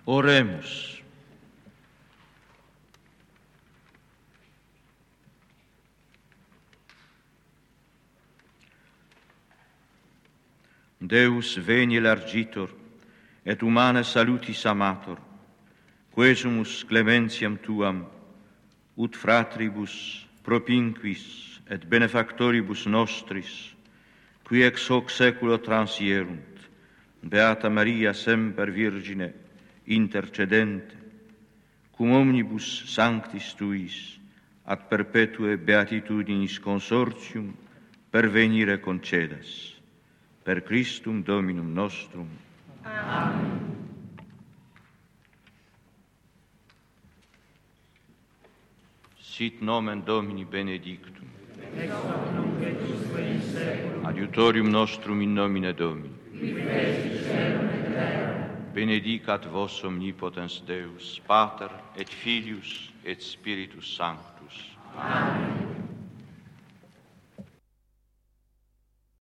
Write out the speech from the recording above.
Oremus. Deus veni largitor, et humana salutis amator, quesumus clementiam tuam, ut fratribus propinquis et benefactoribus nostris, qui ex hoc saeculo transierunt, Beata Maria semper Virgine, intercedente, cum omnibus sanctis tuis, ad perpetue beatitudinis consortium, pervenire concedas. Per Christum Dominum nostrum. Amen. Sit nomen Domini benedictum. Ex hoc nunc et usque in saeculum. Adiutorium nostrum in nomine Domini. Qui feci caelum et terra. Benedicat vos omnipotens Deus, Pater et Filius et Spiritus Sanctus. Amen.